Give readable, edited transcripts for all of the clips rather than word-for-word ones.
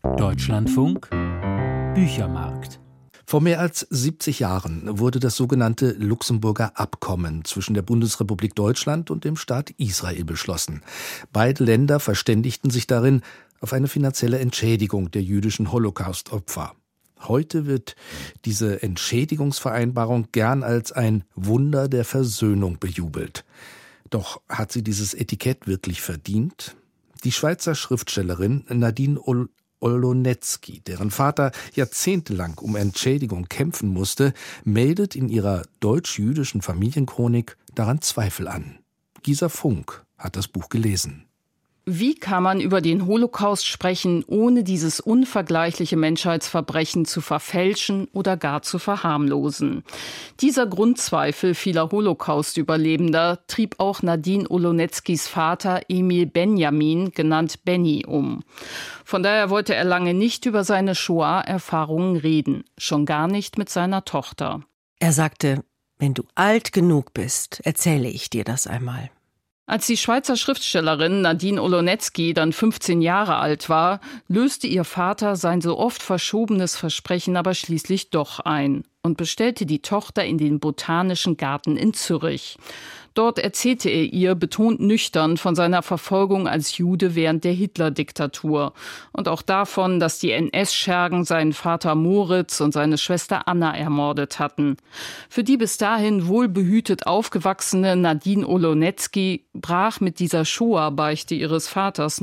Deutschlandfunk Büchermarkt. Vor mehr als 70 Jahren wurde das sogenannte Luxemburger Abkommen zwischen der Bundesrepublik Deutschland und dem Staat Israel beschlossen. Beide Länder verständigten sich darin auf eine finanzielle Entschädigung der jüdischen Holocaust-Opfer. Heute wird diese Entschädigungsvereinbarung gern als ein Wunder der Versöhnung bejubelt. Doch hat sie dieses Etikett wirklich verdient? Die Schweizer Schriftstellerin Nadine Olonetzki, deren Vater jahrzehntelang um Entschädigung kämpfen musste, meldet in ihrer deutsch-jüdischen Familienchronik daran Zweifel an. Gisa Funk hat das Buch gelesen. Wie kann man über den Holocaust sprechen, ohne dieses unvergleichliche Menschheitsverbrechen zu verfälschen oder gar zu verharmlosen? Dieser Grundzweifel vieler Holocaust-Überlebender trieb auch Nadine Olonetzkis Vater Emil Benjamin, genannt Benny, um. Von daher wollte er lange nicht über seine Shoah-Erfahrungen reden, schon gar nicht mit seiner Tochter. Er sagte, wenn du alt genug bist, erzähle ich dir das einmal. Als die Schweizer Schriftstellerin Nadine Olonetzki dann 15 Jahre alt war, löste ihr Vater sein so oft verschobenes Versprechen aber schließlich doch ein und bestellte die Tochter in den Botanischen Garten in Zürich. Dort erzählte er ihr betont nüchtern von seiner Verfolgung als Jude während der Hitler-Diktatur und auch davon, dass die NS-Schergen seinen Vater Moritz und seine Schwester Anna ermordet hatten. Für die bis dahin wohlbehütet aufgewachsene Nadine Olonetzki brach mit dieser Shoah-Beichte ihres Vaters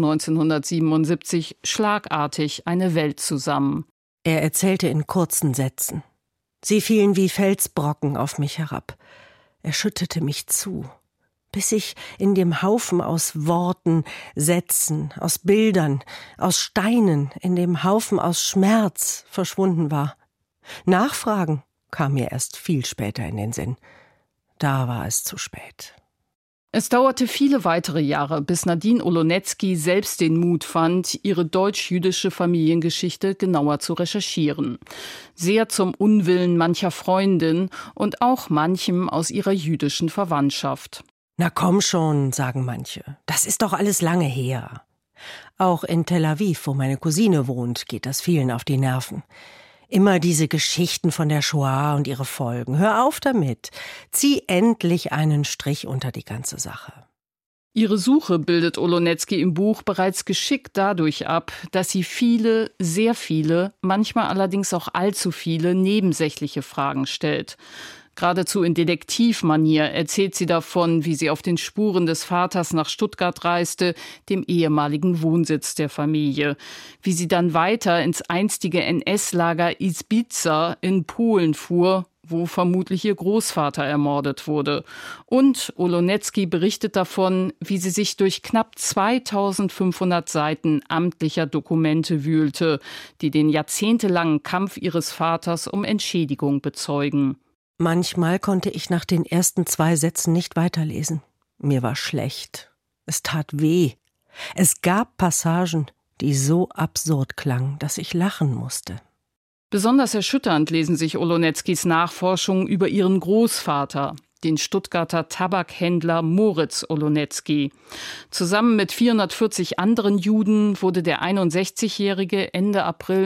1977 schlagartig eine Welt zusammen. Er erzählte in kurzen Sätzen. Sie fielen wie Felsbrocken auf mich herab. Er schüttete mich zu, bis ich in dem Haufen aus Worten, Sätzen, aus Bildern, aus Steinen, in dem Haufen aus Schmerz verschwunden war. Nachfragen kam mir erst viel später in den Sinn. Da war es zu spät. Es dauerte viele weitere Jahre, bis Nadine Olonetzki selbst den Mut fand, ihre deutsch-jüdische Familiengeschichte genauer zu recherchieren. Sehr zum Unwillen mancher Freundin und auch manchem aus ihrer jüdischen Verwandtschaft. Na komm schon, sagen manche. Das ist doch alles lange her. Auch in Tel Aviv, wo meine Cousine wohnt, geht das vielen auf die Nerven. Immer diese Geschichten von der Shoah und ihre Folgen. Hör auf damit. Zieh endlich einen Strich unter die ganze Sache. Ihre Suche bildet Olonetzki im Buch bereits geschickt dadurch ab, dass sie viele, sehr viele, manchmal allerdings auch allzu viele nebensächliche Fragen stellt. Geradezu in Detektivmanier erzählt sie davon, wie sie auf den Spuren des Vaters nach Stuttgart reiste, dem ehemaligen Wohnsitz der Familie. Wie sie dann weiter ins einstige NS-Lager Izbica in Polen fuhr, wo vermutlich ihr Großvater ermordet wurde. Und Olonetzki berichtet davon, wie sie sich durch knapp 2500 Seiten amtlicher Dokumente wühlte, die den jahrzehntelangen Kampf ihres Vaters um Entschädigung bezeugen. Manchmal konnte ich nach den ersten 2 Sätzen nicht weiterlesen. Mir war schlecht. Es tat weh. Es gab Passagen, die so absurd klangen, dass ich lachen musste. Besonders erschütternd lesen sich Olonetzkis Nachforschungen über ihren Großvater, den Stuttgarter Tabakhändler Moritz Olonetzki. Zusammen mit 440 anderen Juden wurde der 61-Jährige Ende April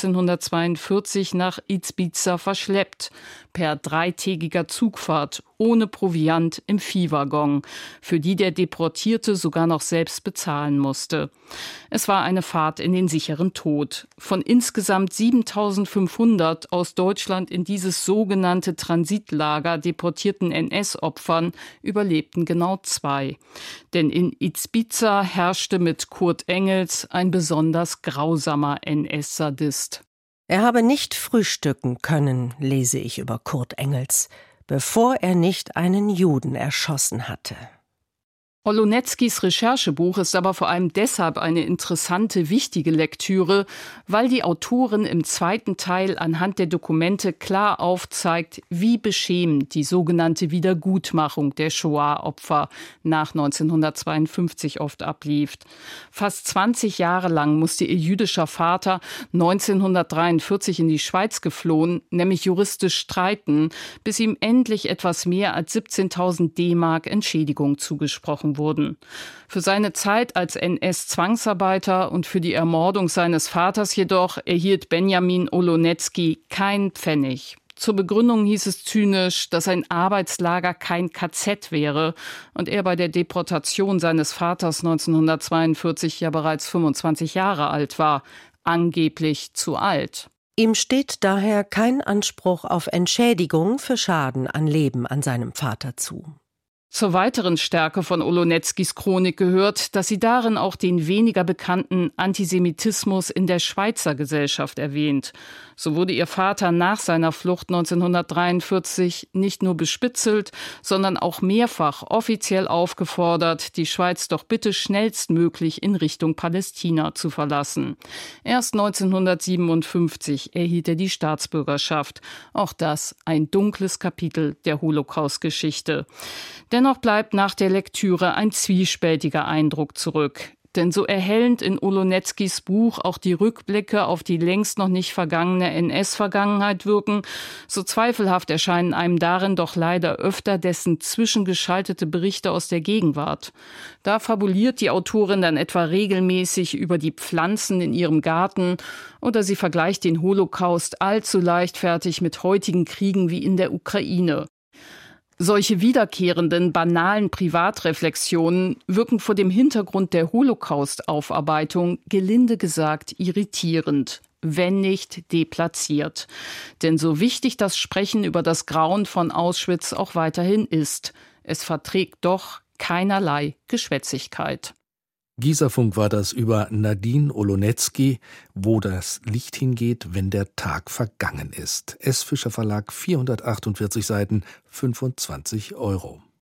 1942 nach Izbica verschleppt, per 3-tägiger Zugfahrt, ohne Proviant im Viehwaggon, für die der Deportierte sogar noch selbst bezahlen musste. Es war eine Fahrt in den sicheren Tod. Von insgesamt 7.500 aus Deutschland in dieses sogenannte Transitlager deportierten NS-Opfern überlebten genau 2. Denn in Izbica herrschte mit Kurt Engels ein besonders grausamer NS-Sadist. Er habe nicht frühstücken können, lese ich über Kurt Engels, bevor er nicht einen Juden erschossen hatte. Olonetzkis Recherchebuch ist aber vor allem deshalb eine interessante, wichtige Lektüre, weil die Autorin im zweiten Teil anhand der Dokumente klar aufzeigt, wie beschämend die sogenannte Wiedergutmachung der Shoah-Opfer nach 1952 oft ablief. Fast 20 Jahre lang musste ihr jüdischer Vater 1943 in die Schweiz geflohen, nämlich juristisch streiten, bis ihm endlich etwas mehr als 17.000 D-Mark Entschädigung zugesprochen festgenommen wurden. Für seine Zeit als NS-Zwangsarbeiter und für die Ermordung seines Vaters jedoch erhielt Benjamin Olonecki keinen Pfennig. Zur Begründung hieß es zynisch, dass ein Arbeitslager kein KZ wäre und er bei der Deportation seines Vaters 1942 ja bereits 25 Jahre alt war, angeblich zu alt. Ihm steht daher kein Anspruch auf Entschädigung für Schaden an Leben an seinem Vater zu. Zur weiteren Stärke von Oloneckis Chronik gehört, dass sie darin auch den weniger bekannten Antisemitismus in der Schweizer Gesellschaft erwähnt. So wurde ihr Vater nach seiner Flucht 1943 nicht nur bespitzelt, sondern auch mehrfach offiziell aufgefordert, die Schweiz doch bitte schnellstmöglich in Richtung Palästina zu verlassen. Erst 1957 erhielt er die Staatsbürgerschaft. Auch das ein dunkles Kapitel der Holocaust-Geschichte. Dennoch bleibt nach der Lektüre ein zwiespältiger Eindruck zurück. Denn so erhellend in Oloneckis Buch auch die Rückblicke auf die längst noch nicht vergangene NS-Vergangenheit wirken, so zweifelhaft erscheinen einem darin doch leider öfter dessen zwischengeschaltete Berichte aus der Gegenwart. Da fabuliert die Autorin dann etwa regelmäßig über die Pflanzen in ihrem Garten oder sie vergleicht den Holocaust allzu leichtfertig mit heutigen Kriegen wie in der Ukraine. Solche wiederkehrenden, banalen Privatreflexionen wirken vor dem Hintergrund der Holocaust-Aufarbeitung gelinde gesagt irritierend, wenn nicht deplatziert. Denn so wichtig das Sprechen über das Grauen von Auschwitz auch weiterhin ist, es verträgt doch keinerlei Geschwätzigkeit. Gieserfunk war das über Nadine Olonecki, wo das Licht hingeht, wenn der Tag vergangen ist. S. Fischer Verlag, 448 Seiten, 25 €.